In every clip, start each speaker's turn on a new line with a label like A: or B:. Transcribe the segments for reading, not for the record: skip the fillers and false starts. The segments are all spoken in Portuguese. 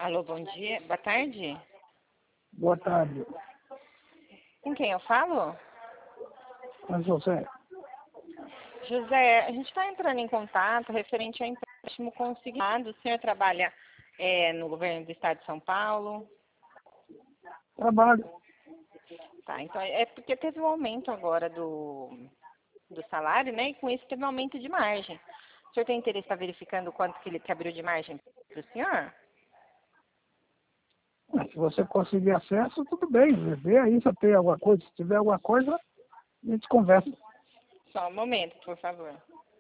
A: Alô, bom dia. Boa tarde.
B: Boa tarde.
A: Com quem eu falo?
B: Mas você,
A: José, a gente está entrando em contato referente ao empréstimo consignado. O senhor trabalha no governo do estado de São Paulo?
B: trabalho.
A: Tá, então é porque teve um aumento agora do salário, né? E com isso teve um aumento de margem. O senhor tem interesse em estar verificando quanto que ele que abriu de margem para o senhor?
B: Mas se você conseguir acesso, tudo bem. Vê aí se tem alguma coisa. Se tiver alguma coisa, a gente conversa.
A: Só um momento, por favor.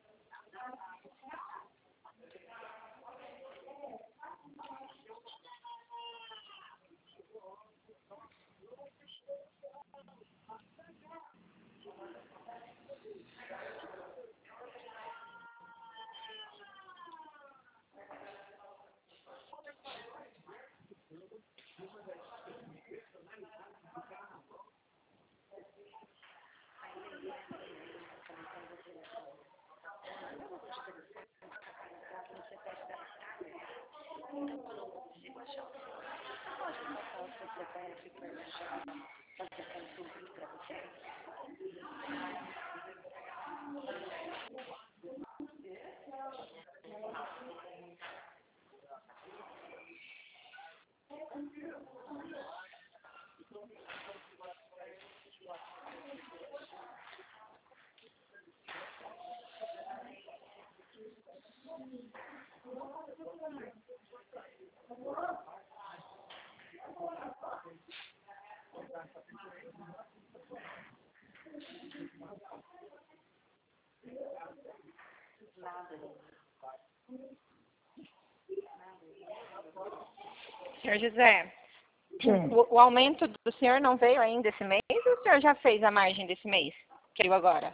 A: Senhor José,
B: Sim.
A: o aumento do senhor não veio ainda esse mês ou o senhor já fez a margem desse mês? Que veio agora?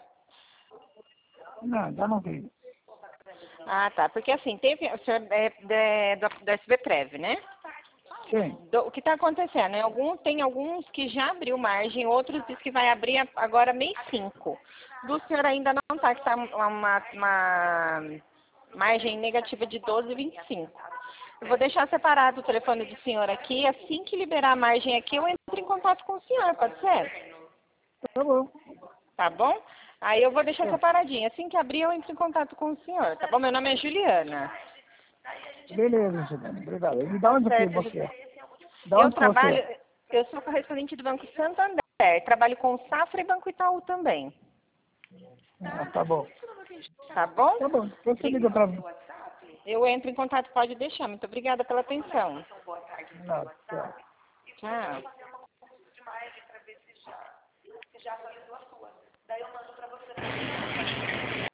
B: Não, ainda não vi.
A: Ah, tá. Porque assim, teve o senhor do SBPrev, né?
B: Sim.
A: O que está acontecendo? Né? Tem alguns que já abriu margem, outros diz que vai abrir agora mês 5. Do senhor ainda não está, que está uma margem negativa de 12,25. Eu vou deixar separado o telefone do senhor aqui. Assim que liberar a margem aqui, eu entro em contato com o senhor, pode ser?
B: Tá bom.
A: Tá bom? Aí eu vou deixar
B: Tá.
A: separadinho. Assim que abrir, eu entro em contato com o senhor, tá bom? Meu nome é Juliana.
B: Beleza, Juliana. Obrigado. E de onde que
A: Certo,
B: você
A: José.
B: é? De
A: Eu
B: onde que você
A: trabalho,
B: é?
A: eu sou correspondente do Banco Santander. Trabalho com Safra e Banco Itaú também.
B: Ah, tá bom.
A: Tá bom?
B: Tá bom. Depois você liga pra mim.
A: Eu entro em contato, pode deixar. Muito obrigada pela atenção.
B: Não, tchau.
A: Tchau.